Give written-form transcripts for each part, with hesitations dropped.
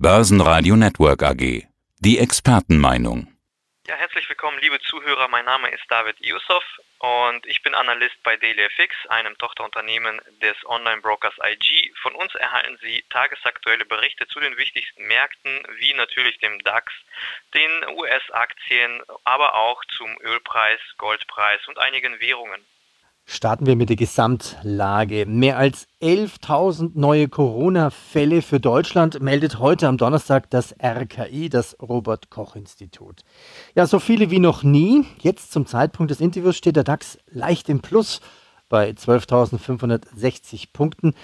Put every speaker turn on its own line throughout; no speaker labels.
Börsenradio Network AG. Die Expertenmeinung.
Ja, herzlich willkommen, liebe Zuhörer. Mein Name ist David Yusuf und ich bin Analyst bei DailyFX, einem Tochterunternehmen des Online-Brokers IG. Von uns erhalten Sie tagesaktuelle Berichte zu den wichtigsten Märkten, wie natürlich dem DAX, den US-Aktien, aber auch zum Ölpreis, Goldpreis und einigen Währungen.
Starten wir mit der Gesamtlage. Mehr als 11.000 neue Corona-Fälle für Deutschland meldet heute am Donnerstag das RKI, das Robert-Koch-Institut. Ja, so viele wie noch nie. Jetzt zum Zeitpunkt des Interviews steht der DAX leicht im Plus bei 12.560 Punkten,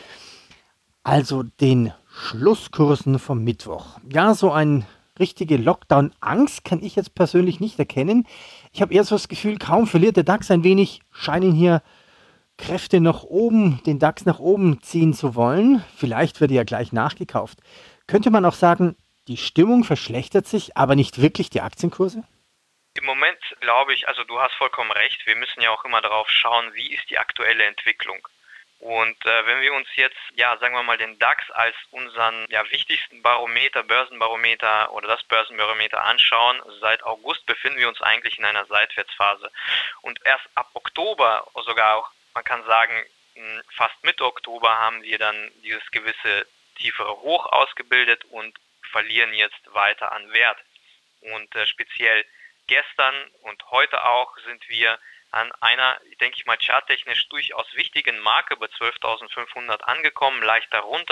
also den Schlusskursen vom Mittwoch. Ja, so eine richtige Lockdown-Angst kann ich jetzt persönlich nicht erkennen. Ich habe eher so das Gefühl, kaum verliert der DAX ein wenig, scheinen hier Kräfte nach oben, den DAX nach oben ziehen zu wollen. Vielleicht wird er ja gleich nachgekauft. Könnte man auch sagen, die Stimmung verschlechtert sich, aber nicht wirklich die Aktienkurse?
Im Moment glaube ich, also du hast vollkommen recht, wir müssen ja auch immer darauf schauen, wie ist die aktuelle Entwicklung. Und wenn wir uns jetzt, sagen wir mal, den DAX als unseren wichtigsten Barometer, Börsenbarometer oder das Börsenbarometer anschauen, seit August befinden wir uns eigentlich in einer Seitwärtsphase. Und erst ab Oktober, sogar auch, man kann sagen, fast Mitte Oktober haben wir dann dieses gewisse tiefere Hoch ausgebildet und verlieren jetzt weiter an Wert. Und speziell gestern und heute auch sind wir an einer, denke ich mal, charttechnisch durchaus wichtigen Marke bei 12.500 angekommen, leicht darunter,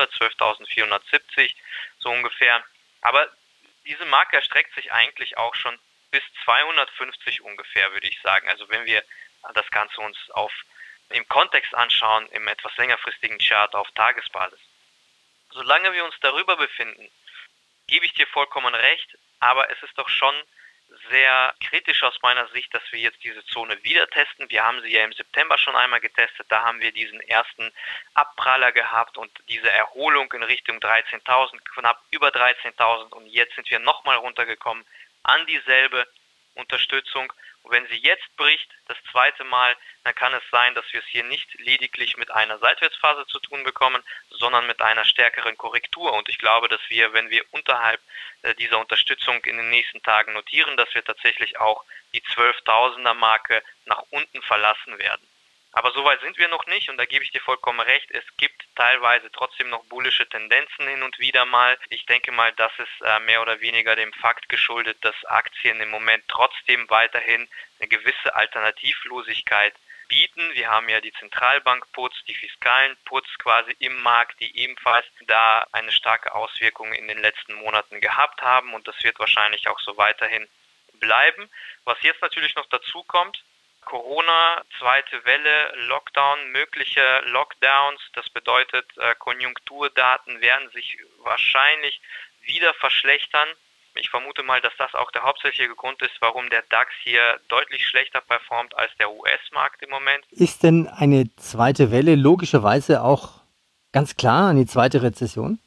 12.470 so ungefähr. Aber diese Marke erstreckt sich eigentlich auch schon bis 250 ungefähr, würde ich sagen. Also wenn wir das Ganze uns im Kontext anschauen, im etwas längerfristigen Chart auf Tagesbasis. Solange wir uns darüber befinden, gebe ich dir vollkommen recht, aber es ist doch schon sehr kritisch aus meiner Sicht, dass wir jetzt diese Zone wieder testen. Wir haben sie ja im September schon einmal getestet, da haben wir diesen ersten Abpraller gehabt und diese Erholung in Richtung 13.000, knapp über 13.000 und jetzt sind wir nochmal runtergekommen an dieselbe Unterstützung. Und wenn sie jetzt bricht, das zweite Mal, dann kann es sein, dass wir es hier nicht lediglich mit einer Seitwärtsphase zu tun bekommen, sondern mit einer stärkeren Korrektur. Und ich glaube, dass wir, wenn wir unterhalb dieser Unterstützung in den nächsten Tagen notieren, dass wir tatsächlich auch die 12.000er Marke nach unten verlassen werden. Aber so weit sind wir noch nicht und da gebe ich dir vollkommen recht. Es gibt teilweise trotzdem noch bullische Tendenzen hin und wieder mal. Ich denke mal, das ist mehr oder weniger dem Fakt geschuldet, dass Aktien im Moment trotzdem weiterhin eine gewisse Alternativlosigkeit bieten. Wir haben ja die Zentralbank-Puts, die fiskalen Puts quasi im Markt, die ebenfalls da eine starke Auswirkung in den letzten Monaten gehabt haben und das wird wahrscheinlich auch so weiterhin bleiben. Was jetzt natürlich noch dazu kommt, Corona, zweite Welle, Lockdown, mögliche Lockdowns, das bedeutet, Konjunkturdaten werden sich wahrscheinlich wieder verschlechtern. Ich vermute mal, dass das auch der hauptsächliche Grund ist, warum der DAX hier deutlich schlechter performt als der US-Markt im Moment.
Ist denn eine zweite Welle logischerweise auch ganz klar eine zweite Rezession?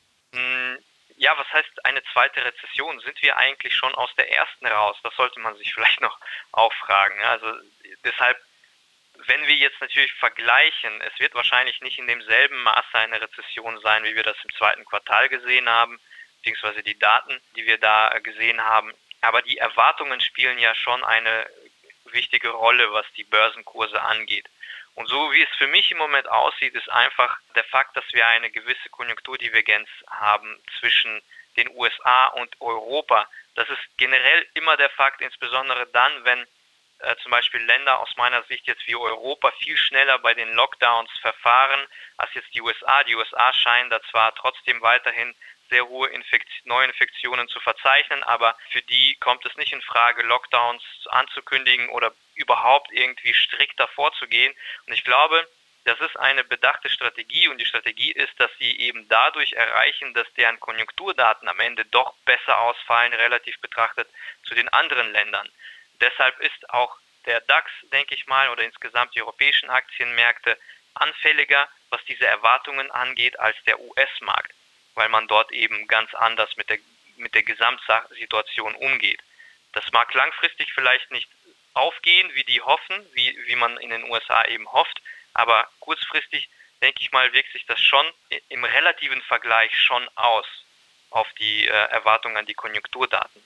Ja, was heißt eine zweite Rezession? Sind wir eigentlich schon aus der ersten raus? Das sollte man sich vielleicht noch auch fragen. Also deshalb, wenn wir jetzt natürlich vergleichen, es wird wahrscheinlich nicht in demselben Maße eine Rezession sein, wie wir das im zweiten Quartal gesehen haben, beziehungsweise die Daten, die wir da gesehen haben. Aber die Erwartungen spielen ja schon eine wichtige Rolle, was die Börsenkurse angeht. Und so wie es für mich im Moment aussieht, ist einfach der Fakt, dass wir eine gewisse Konjunkturdivergenz haben zwischen den USA und Europa. Das ist generell immer der Fakt, insbesondere dann, wenn zum Beispiel Länder aus meiner Sicht jetzt wie Europa viel schneller bei den Lockdowns verfahren als jetzt die USA. Die USA scheinen da zwar trotzdem weiterhin sehr hohe Neuinfektionen zu verzeichnen, aber für die kommt es nicht in Frage, Lockdowns anzukündigen oder überhaupt irgendwie strikter vorzugehen. Und ich glaube, das ist eine bedachte Strategie und die Strategie ist, dass sie eben dadurch erreichen, dass deren Konjunkturdaten am Ende doch besser ausfallen, relativ betrachtet zu den anderen Ländern. Deshalb ist auch der DAX, denke ich mal, oder insgesamt die europäischen Aktienmärkte anfälliger, was diese Erwartungen angeht, als der US-Markt, weil man dort eben ganz anders mit der Gesamtsituation umgeht. Das mag langfristig vielleicht nicht aufgehen, wie die hoffen, wie man in den USA eben hofft, aber kurzfristig, denke ich mal, wirkt sich das schon im relativen Vergleich schon aus. auf die Erwartung an die Konjunkturdaten.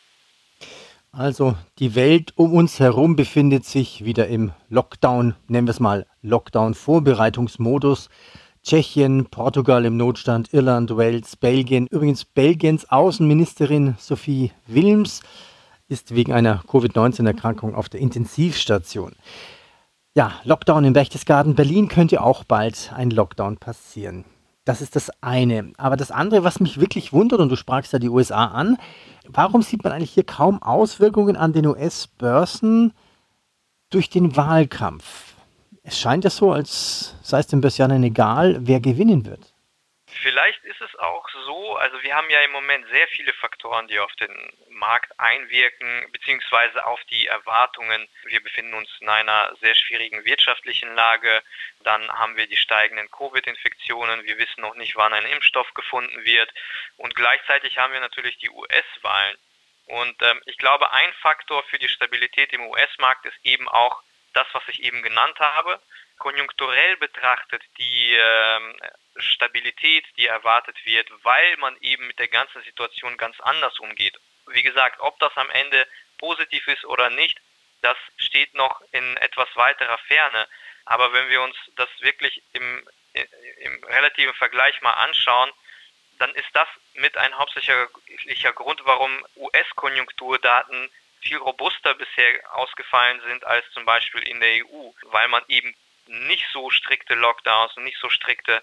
Also die Welt um uns herum befindet sich wieder im Lockdown, nennen wir es mal Lockdown-Vorbereitungsmodus. Tschechien, Portugal im Notstand, Irland, Wales, Belgien. Übrigens Belgiens Außenministerin Sophie Wilms ist wegen einer Covid-19-Erkrankung auf der Intensivstation. Ja, Lockdown in Berchtesgaden. Berlin könnte auch bald ein Lockdown passieren. Das ist das eine. Aber das andere, was mich wirklich wundert, und du sprachst ja die USA an, warum sieht man eigentlich hier kaum Auswirkungen an den US-Börsen durch den Wahlkampf? Es scheint ja so, als sei es den Börsianern egal, wer gewinnen wird.
Vielleicht ist es auch so, also wir haben ja im Moment sehr viele Faktoren, die auf den Markt einwirken, beziehungsweise auf die Erwartungen. Wir befinden uns in einer sehr schwierigen wirtschaftlichen Lage. Dann haben wir die steigenden Covid-Infektionen. Wir wissen noch nicht, wann ein Impfstoff gefunden wird. Und gleichzeitig haben wir natürlich die US-Wahlen. Und ich glaube, ein Faktor für die Stabilität im US-Markt ist eben auch das, was ich eben genannt habe. Konjunkturell betrachtet die Stabilität, die erwartet wird, weil man eben mit der ganzen Situation ganz anders umgeht. Wie gesagt, ob das am Ende positiv ist oder nicht, das steht noch in etwas weiterer Ferne. Aber wenn wir uns das wirklich im relativen Vergleich mal anschauen, dann ist das mit ein hauptsächlicher Grund, warum US-Konjunkturdaten viel robuster bisher ausgefallen sind als zum Beispiel in der EU, weil man eben nicht so strikte Lockdowns und nicht so strikte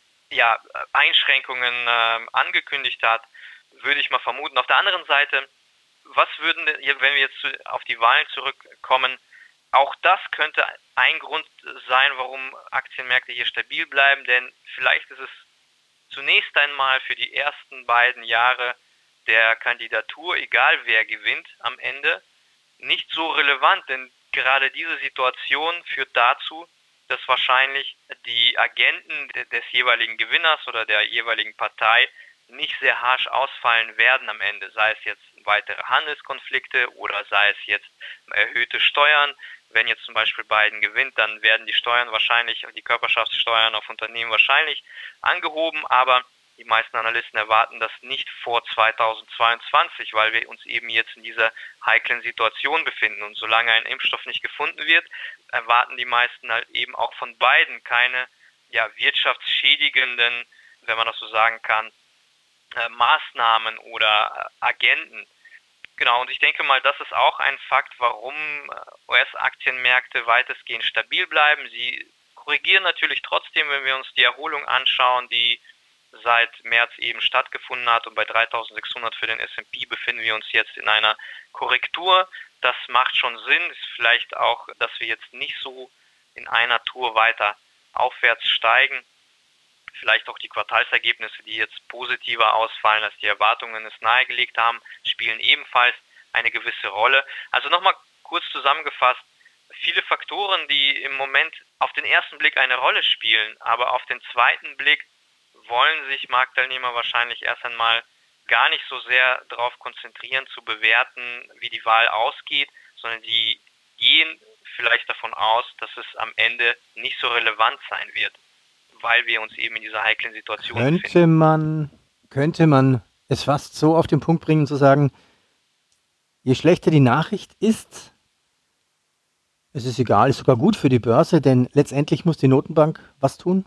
Einschränkungen angekündigt hat, würde ich mal vermuten. Auf der anderen Seite, was würden, wenn wir jetzt auf die Wahlen zurückkommen, auch das könnte ein Grund sein, warum Aktienmärkte hier stabil bleiben, denn vielleicht ist es zunächst einmal für die ersten beiden Jahre der Kandidatur, egal wer gewinnt am Ende, nicht so relevant, denn gerade diese Situation führt dazu, dass wahrscheinlich die Agenten des jeweiligen Gewinners oder der jeweiligen Partei nicht sehr harsch ausfallen werden am Ende, sei es jetzt weitere Handelskonflikte oder sei es jetzt erhöhte Steuern. Wenn jetzt zum Beispiel Biden gewinnt, dann werden die Steuern wahrscheinlich, die Körperschaftssteuern auf Unternehmen wahrscheinlich angehoben, aber die meisten Analysten erwarten das nicht vor 2022, weil wir uns eben jetzt in dieser heiklen Situation befinden. Und solange ein Impfstoff nicht gefunden wird, erwarten die meisten halt eben auch von beiden keine wirtschaftsschädigenden, wenn man das so sagen kann, Maßnahmen oder Agenten. Genau, und ich denke mal, das ist auch ein Fakt, warum US-Aktienmärkte weitestgehend stabil bleiben. Sie korrigieren natürlich trotzdem, wenn wir uns die Erholung anschauen, die seit März eben stattgefunden hat, und bei 3600 für den S&P befinden wir uns jetzt in einer Korrektur. Das macht schon Sinn, ist vielleicht auch, dass wir jetzt nicht so in einer Tour weiter aufwärts steigen. Vielleicht auch die Quartalsergebnisse, die jetzt positiver ausfallen, als die Erwartungen es nahegelegt haben, spielen ebenfalls eine gewisse Rolle. Also nochmal kurz zusammengefasst, viele Faktoren, die im Moment auf den ersten Blick eine Rolle spielen, aber auf den zweiten Blick wollen sich Marktteilnehmer wahrscheinlich erst einmal gar nicht so sehr darauf konzentrieren, zu bewerten, wie die Wahl ausgeht, sondern die gehen vielleicht davon aus, dass es am Ende nicht so relevant sein wird, weil wir uns eben in dieser heiklen Situation befinden.
Könnte man es fast so auf den Punkt bringen, zu sagen, je schlechter die Nachricht ist, es ist egal, ist sogar gut für die Börse, denn letztendlich muss die Notenbank was tun?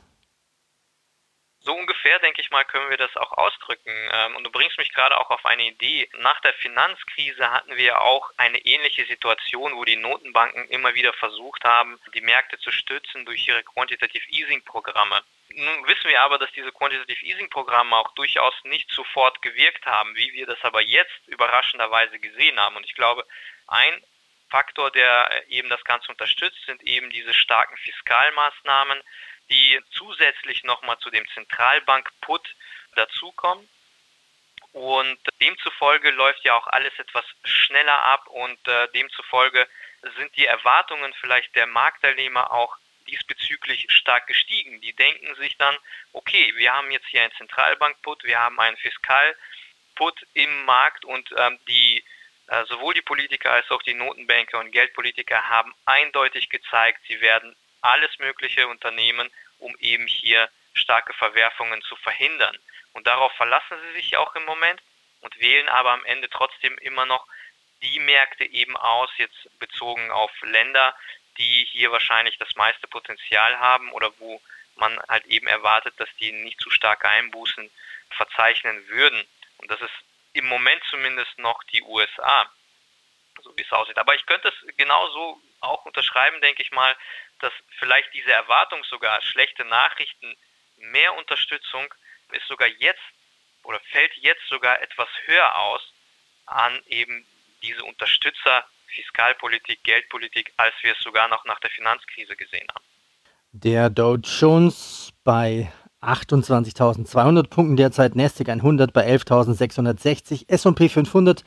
So ungefähr, denke ich mal, können wir das auch ausdrücken. Und du bringst mich gerade auch auf eine Idee. Nach der Finanzkrise hatten wir auch eine ähnliche Situation, wo die Notenbanken immer wieder versucht haben, die Märkte zu stützen durch ihre Quantitative Easing-Programme. Nun wissen wir aber, dass diese Quantitative Easing-Programme auch durchaus nicht sofort gewirkt haben, wie wir das aber jetzt überraschenderweise gesehen haben. Und ich glaube, ein Faktor, der eben das Ganze unterstützt, sind eben diese starken Fiskalmaßnahmen, die zusätzlich nochmal zu dem Zentralbank-Put dazukommen. Und demzufolge läuft ja auch alles etwas schneller ab und demzufolge sind die Erwartungen vielleicht der Marktteilnehmer auch diesbezüglich stark gestiegen. Die denken sich dann, okay, wir haben jetzt hier einen Zentralbank-Put, wir haben einen Fiskal-Put im Markt und sowohl die Politiker als auch die Notenbanker und Geldpolitiker haben eindeutig gezeigt, sie werden alles Mögliche unternehmen, um eben hier starke Verwerfungen zu verhindern. Und darauf verlassen sie sich auch im Moment. und wählen aber am Ende trotzdem immer noch die Märkte eben aus, jetzt bezogen auf Länder, die hier wahrscheinlich das meiste Potenzial haben oder wo man halt eben erwartet, dass die nicht zu starke Einbußen verzeichnen würden. Und das ist im Moment zumindest noch die USA, so wie es aussieht. Aber ich könnte es genauso auch unterschreiben, denke ich mal, dass vielleicht diese Erwartung sogar, schlechte Nachrichten, mehr Unterstützung ist sogar jetzt oder fällt jetzt sogar etwas höher aus an eben diese Unterstützer Fiskalpolitik, Geldpolitik, als wir es sogar noch nach der Finanzkrise gesehen haben.
Der Dow Jones bei 28.200 Punkten derzeit, Nasdaq 100 bei 11.660, S&P 500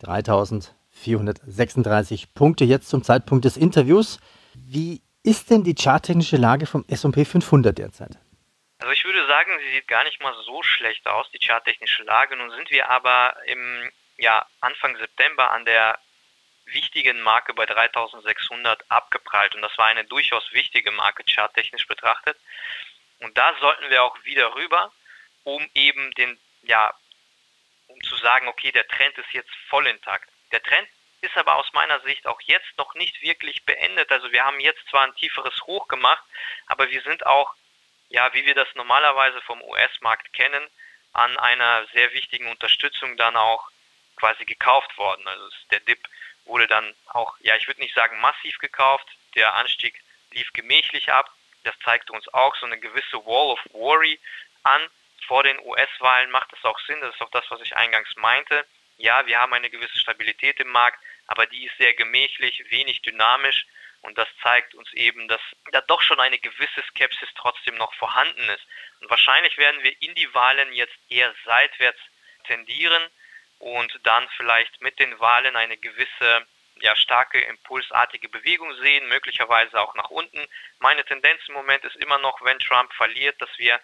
3.436 Punkte jetzt zum Zeitpunkt des Interviews. Wie ist denn die charttechnische Lage vom S&P 500 derzeit?
Also ich würde sagen, sie sieht gar nicht mal so schlecht aus, die charttechnische Lage. Nun sind wir aber im Anfang September an der wichtigen Marke bei 3.600 abgeprallt und das war eine durchaus wichtige Marke charttechnisch betrachtet. Und da sollten wir auch wieder rüber, um eben um zu sagen, okay, der Trend ist jetzt voll intakt. Der Trend ist aber aus meiner Sicht auch jetzt noch nicht wirklich beendet. Also wir haben jetzt zwar ein tieferes Hoch gemacht, aber wir sind auch, wie wir das normalerweise vom US-Markt kennen, an einer sehr wichtigen Unterstützung dann auch quasi gekauft worden. Also der Dip wurde dann auch, ich würde nicht sagen massiv gekauft, der Anstieg lief gemächlich ab. Das zeigte uns auch so eine gewisse Wall of Worry an. Vor den US-Wahlen macht es auch Sinn, das ist auch das, was ich eingangs meinte. Ja, wir haben eine gewisse Stabilität im Markt, aber die ist sehr gemächlich, wenig dynamisch und das zeigt uns eben, dass da doch schon eine gewisse Skepsis trotzdem noch vorhanden ist. Und wahrscheinlich werden wir in die Wahlen jetzt eher seitwärts tendieren und dann vielleicht mit den Wahlen eine gewisse starke impulsartige Bewegung sehen, möglicherweise auch nach unten. Meine Tendenz im Moment ist immer noch, wenn Trump verliert, dass wir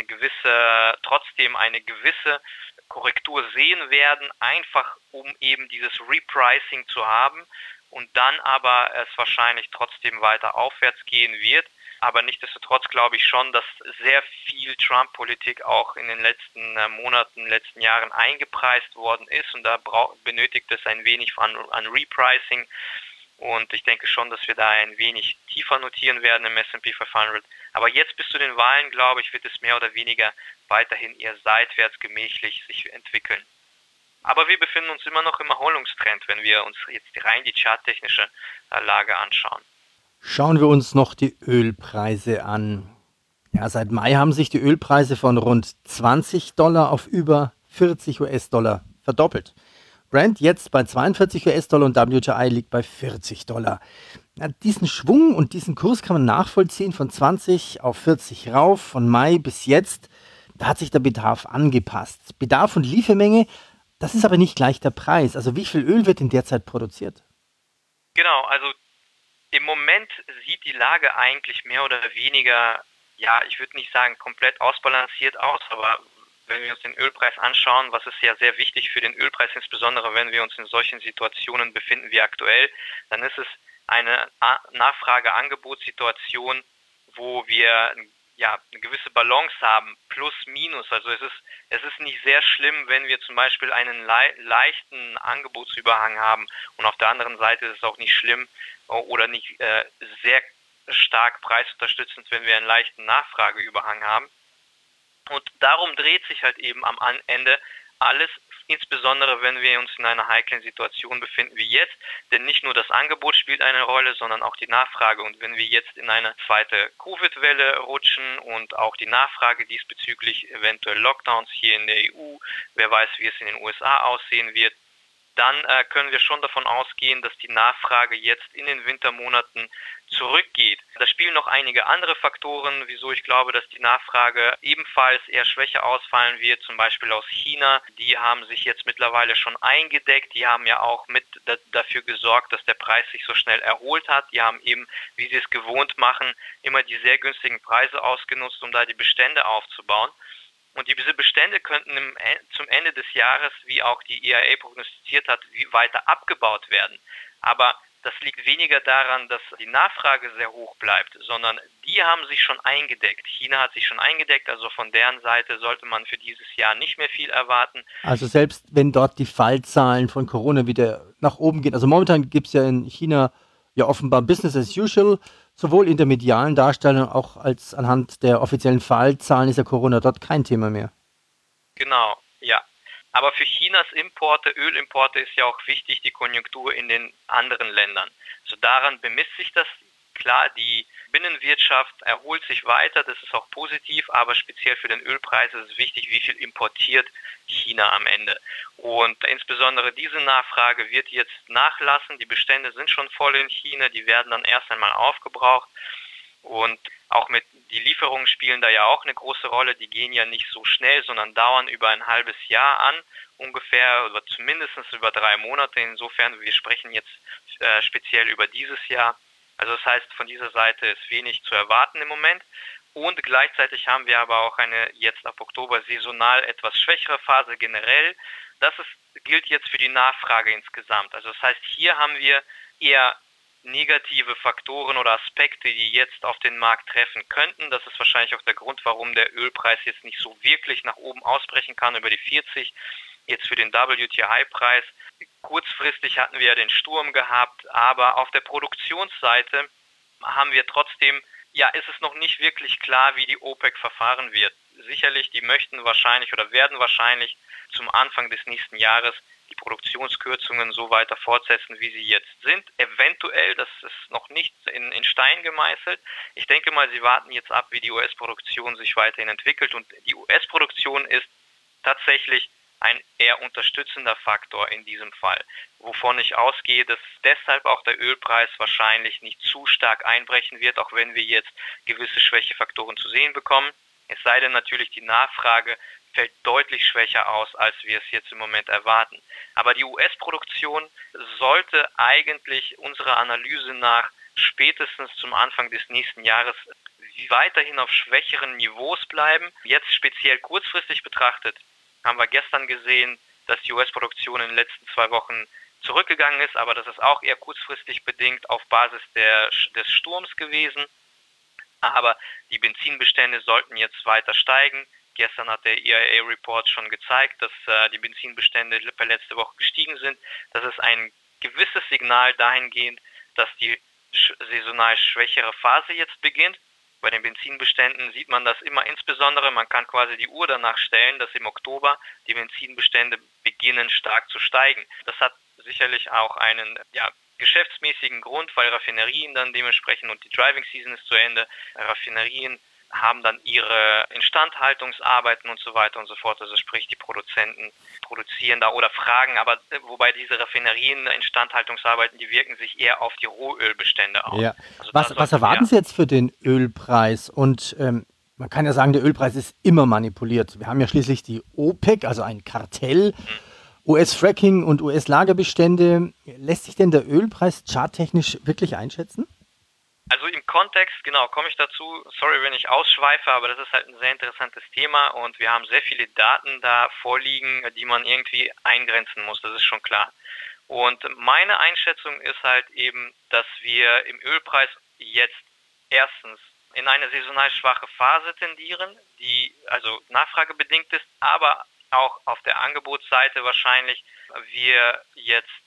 trotzdem eine gewisse Korrektur sehen werden, einfach um eben dieses Repricing zu haben und dann aber es wahrscheinlich trotzdem weiter aufwärts gehen wird. Aber nichtsdestotrotz glaube ich schon, dass sehr viel Trump-Politik auch in den letzten Monaten, letzten Jahren eingepreist worden ist und da benötigt es ein wenig an Repricing und ich denke schon, dass wir da ein wenig tiefer notieren werden im S&P 500. Aber jetzt bis zu den Wahlen, glaube ich, wird es mehr oder weniger weiterhin eher seitwärts gemächlich sich entwickeln. Aber wir befinden uns immer noch im Erholungstrend, wenn wir uns jetzt rein die charttechnische Lage anschauen.
Schauen wir uns noch die Ölpreise an. Ja, seit Mai haben sich die Ölpreise von rund $20 auf über 40 US-Dollar verdoppelt. Brent jetzt bei 42 US-Dollar und WTI liegt bei $40. Ja, diesen Schwung und diesen Kurs kann man nachvollziehen, von 20 auf 40 rauf, von Mai bis jetzt. Da hat sich der Bedarf angepasst. Bedarf und Liefermenge, das ist aber nicht gleich der Preis. Also wie viel Öl wird in der Zeit produziert?
Genau, also im Moment sieht die Lage eigentlich mehr oder weniger, ich würde nicht sagen komplett ausbalanciert aus, aber wenn wir uns den Ölpreis anschauen, was ist ja sehr wichtig für den Ölpreis, insbesondere wenn wir uns in solchen Situationen befinden wie aktuell, dann ist es eine Nachfrage-Angebotssituation, wo wir eine gewisse Balance haben, plus minus. Also es ist nicht sehr schlimm, wenn wir zum Beispiel einen leichten Angebotsüberhang haben und auf der anderen Seite ist es auch nicht schlimm oder nicht sehr stark preisunterstützend, wenn wir einen leichten Nachfrageüberhang haben. Und darum dreht sich halt eben am Ende alles, insbesondere wenn wir uns in einer heiklen Situation befinden wie jetzt, denn nicht nur das Angebot spielt eine Rolle, sondern auch die Nachfrage. Und wenn wir jetzt in eine zweite Covid-Welle rutschen und auch die Nachfrage diesbezüglich eventuell Lockdowns hier in der EU, wer weiß, wie es in den USA aussehen wird, dann können wir schon davon ausgehen, dass die Nachfrage jetzt in den Wintermonaten zurückgeht. Da spielen noch einige andere Faktoren, wieso ich glaube, dass die Nachfrage ebenfalls eher schwächer ausfallen wird, zum Beispiel aus China. Die haben sich jetzt mittlerweile schon eingedeckt, die haben ja auch mit dafür gesorgt, dass der Preis sich so schnell erholt hat. Die haben eben, wie sie es gewohnt machen, immer die sehr günstigen Preise ausgenutzt, um da die Bestände aufzubauen. Und diese Bestände könnten zum Ende des Jahres, wie auch die EIA prognostiziert hat, weiter abgebaut werden. Aber das liegt weniger daran, dass die Nachfrage sehr hoch bleibt, sondern die haben sich schon eingedeckt. China hat sich schon eingedeckt, also von deren Seite sollte man für dieses Jahr nicht mehr viel erwarten.
Also selbst wenn dort die Fallzahlen von Corona wieder nach oben gehen, also momentan gibt es ja in China ja offenbar Business as usual, sowohl in der medialen Darstellung auch als anhand der offiziellen Fallzahlen ist ja Corona dort kein Thema mehr.
Genau, ja. Aber für Chinas Importe, Ölimporte ist ja auch wichtig die Konjunktur in den anderen Ländern. Also daran bemisst sich das. Klar, die Binnenwirtschaft erholt sich weiter, das ist auch positiv, aber speziell für den Ölpreis ist es wichtig, wie viel importiert China am Ende. Und insbesondere diese Nachfrage wird jetzt nachlassen. Die Bestände sind schon voll in China, die werden dann erst einmal aufgebraucht. Und auch die Lieferungen spielen da ja auch eine große Rolle. Die gehen ja nicht so schnell, sondern dauern über ein halbes Jahr an, ungefähr, oder zumindest über 3 Monate. Insofern, wir sprechen jetzt speziell über dieses Jahr. Also das heißt, von dieser Seite ist wenig zu erwarten im Moment. Und gleichzeitig haben wir aber auch eine jetzt ab Oktober saisonal etwas schwächere Phase generell. Gilt jetzt für die Nachfrage insgesamt. Also das heißt, hier haben wir eher negative Faktoren oder Aspekte, die jetzt auf den Markt treffen könnten. Das ist wahrscheinlich auch der Grund, warum der Ölpreis jetzt nicht so wirklich nach oben ausbrechen kann über die 40, jetzt für den WTI-Preis. Kurzfristig hatten wir ja den Sturm gehabt, aber auf der Produktionsseite haben wir trotzdem, ja, ist es noch nicht wirklich klar, wie die OPEC verfahren wird. Sicherlich, die möchten wahrscheinlich oder werden wahrscheinlich zum Anfang des nächsten Jahres die Produktionskürzungen so weiter fortsetzen, wie sie jetzt sind. Eventuell, das ist noch nicht in Stein gemeißelt. Ich denke mal, sie warten jetzt ab, wie die US-Produktion sich weiterhin entwickelt. Und die US-Produktion ist tatsächlich ein eher unterstützender Faktor in diesem Fall, wovon ich ausgehe, dass deshalb auch der Ölpreis wahrscheinlich nicht zu stark einbrechen wird, auch wenn wir jetzt gewisse Schwächefaktoren zu sehen bekommen. Es sei denn natürlich, die Nachfrage fällt deutlich schwächer aus, als wir es jetzt im Moment erwarten. Aber die US-Produktion sollte eigentlich unserer Analyse nach spätestens zum Anfang des nächsten Jahres weiterhin auf schwächeren Niveaus bleiben. Jetzt speziell kurzfristig betrachtet haben wir gestern gesehen, dass die US-Produktion in den letzten 2 Wochen zurückgegangen ist, aber das ist auch eher kurzfristig bedingt auf Basis des Sturms gewesen. Aber die Benzinbestände sollten jetzt weiter steigen. Gestern hat der EIA-Report schon gezeigt, dass die Benzinbestände per letzte Woche gestiegen sind. Das ist ein gewisses Signal dahingehend, dass die saisonal schwächere Phase jetzt beginnt. Bei den Benzinbeständen sieht man das immer insbesondere, man kann quasi die Uhr danach stellen, dass im Oktober die Benzinbestände beginnen stark zu steigen. Das hat sicherlich auch einen geschäftsmäßigen Grund, weil Raffinerien dann dementsprechend, und die Driving Season ist zu Ende, Raffinerien haben dann ihre Instandhaltungsarbeiten und so weiter und so fort. Also sprich, die Produzenten produzieren da oder fragen, aber wobei diese Raffinerien, Instandhaltungsarbeiten, die wirken sich eher auf die Rohölbestände aus.
Ja.
Also
Was erwarten Sie jetzt für den Ölpreis? Und man kann ja sagen, der Ölpreis ist immer manipuliert. Wir haben ja schließlich die OPEC, also ein Kartell, US-Fracking und US-Lagerbestände. Lässt sich denn der Ölpreis charttechnisch wirklich einschätzen?
Also im Kontext, genau, komme ich dazu. Sorry, wenn ich ausschweife, aber das ist halt ein sehr interessantes Thema und wir haben sehr viele Daten da vorliegen, die man irgendwie eingrenzen muss, das ist schon klar. Und meine Einschätzung ist halt eben, dass wir im Ölpreis jetzt erstens in eine saisonal schwache Phase tendieren, die also nachfragebedingt ist, aber auch auf der Angebotsseite wahrscheinlich wir jetzt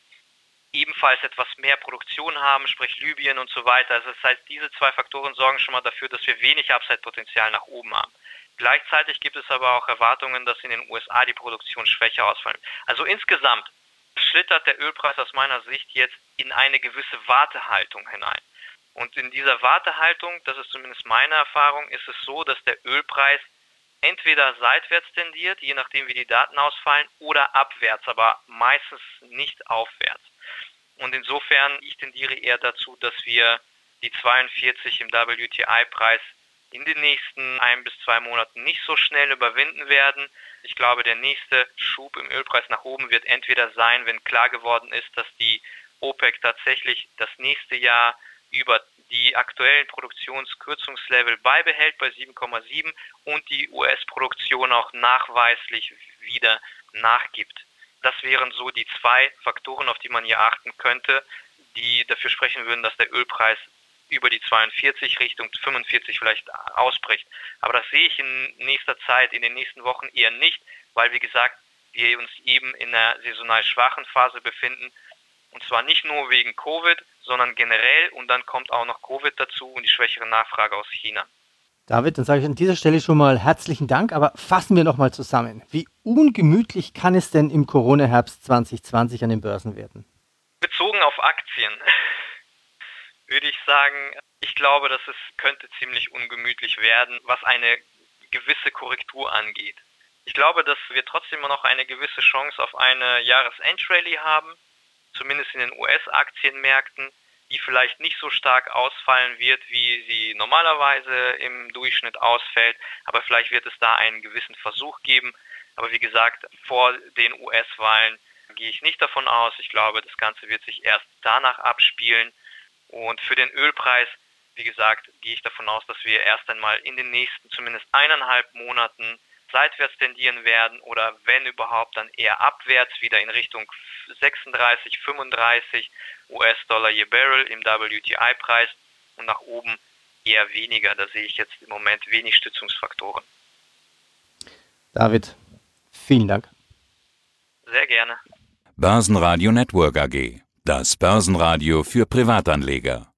ebenfalls etwas mehr Produktion haben, sprich Libyen und so weiter. Also das heißt, diese 2 Faktoren sorgen schon mal dafür, dass wir wenig Upside-Potenzial nach oben haben. Gleichzeitig gibt es aber auch Erwartungen, dass in den USA die Produktion schwächer ausfällt. Also insgesamt schlittert der Ölpreis aus meiner Sicht jetzt in eine gewisse Wartehaltung hinein. Und in dieser Wartehaltung, das ist zumindest meine Erfahrung, ist es so, dass der Ölpreis entweder seitwärts tendiert, je nachdem wie die Daten ausfallen, oder abwärts, aber meistens nicht aufwärts. Und insofern, ich tendiere eher dazu, dass wir die 42 im WTI-Preis in den nächsten 1 bis 2 Monaten nicht so schnell überwinden werden. Ich glaube, der nächste Schub im Ölpreis nach oben wird entweder sein, wenn klar geworden ist, dass die OPEC tatsächlich das nächste Jahr über die aktuellen Produktionskürzungslevel beibehält bei 7,7 und die US-Produktion auch nachweislich wieder nachgibt. Das wären so die 2 Faktoren, auf die man hier achten könnte. die dafür sprechen würden, dass der Ölpreis über die 42 Richtung 45 vielleicht ausbricht. Aber das sehe ich in nächster Zeit, in den nächsten Wochen eher nicht, weil, wie gesagt, wir uns eben in einer saisonal schwachen Phase befinden. Und zwar nicht nur wegen Covid, sondern generell. Und dann kommt auch noch Covid dazu und die schwächere Nachfrage aus China.
David, dann sage ich an dieser Stelle schon mal herzlichen Dank, aber fassen wir nochmal zusammen. Wie ungemütlich kann es denn im Corona-Herbst 2020 an den Börsen werden?
Bezogen auf Aktien würde ich sagen, ich glaube, dass es könnte ziemlich ungemütlich werden, was eine gewisse Korrektur angeht. Ich glaube, dass wir trotzdem noch eine gewisse Chance auf eine Jahresendrallye haben, zumindest in den US-Aktienmärkten, die vielleicht nicht so stark ausfallen wird, wie sie normalerweise im Durchschnitt ausfällt, aber vielleicht wird es da einen gewissen Versuch geben. Aber wie gesagt, vor den US-Wahlen gehe ich nicht davon aus. Ich glaube, das Ganze wird sich erst danach abspielen. Und für den Ölpreis, wie gesagt, gehe ich davon aus, dass wir erst einmal in den nächsten zumindest 1,5 Monaten seitwärts tendieren werden oder wenn überhaupt dann eher abwärts wieder in Richtung 36, 35 US-Dollar je Barrel im WTI-Preis und nach oben eher weniger. Da sehe ich jetzt im Moment wenig Stützungsfaktoren.
David, vielen Dank.
Sehr gerne.
Börsenradio Network AG. Das Börsenradio für Privatanleger.